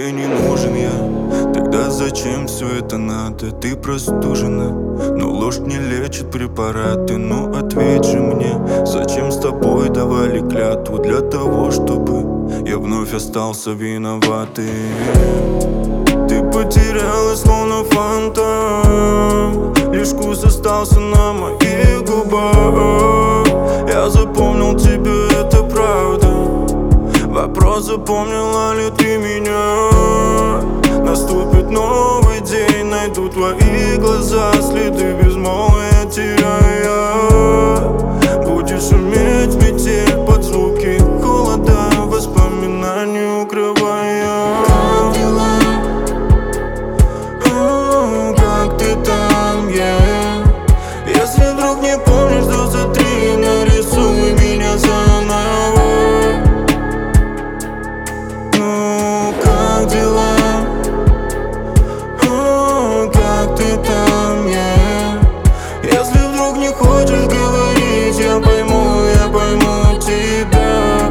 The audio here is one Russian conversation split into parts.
тебе не нужен я. Тогда зачем все это надо? Ты простужена, но ложь не лечит препараты. Ну ответь же мне, зачем с тобой давали клятву? Для того, чтобы я вновь остался виноватым. Ты потерялась, словно фантом. Лишь вкус остался на моих губах. Я запомнил тебя, это правда. Вопрос, запомнила ли ты меня? Наступит новый день, найду твои глаза, следы безмолвия теряя. Будешь шуметь метель под звуки холода, воспоминания укрывая. Как дела? Как ты там, Если вдруг не помнишь, то затри, нарисуй меня заново. Ну, как дела? Как ты там, Если вдруг не хочешь говорить, я пойму тебя.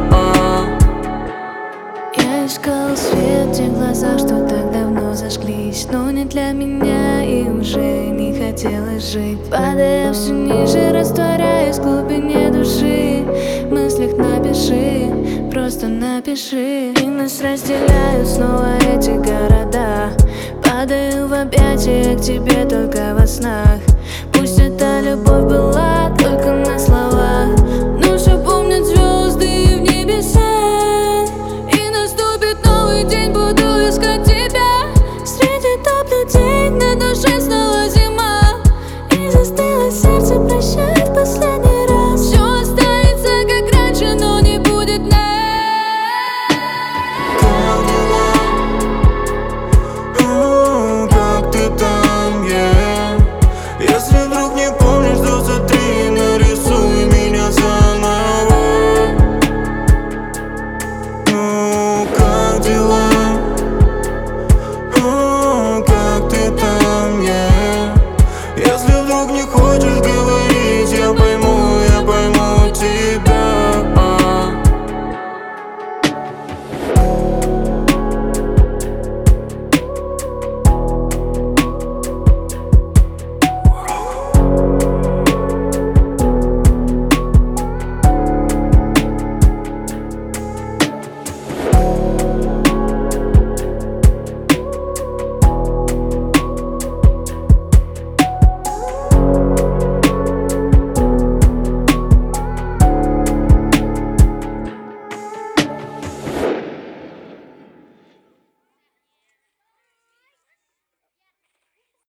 Я искал свет в тех глазах, что так давно зажглись, но не для меня и уже не хотелось жить. Падая все ниже, растворяясь в глубине души, в мыслях напиши, просто напиши. И нас разделяют снова эти города. Падаю в объятия к тебе только во снах. Пусть эта любовь была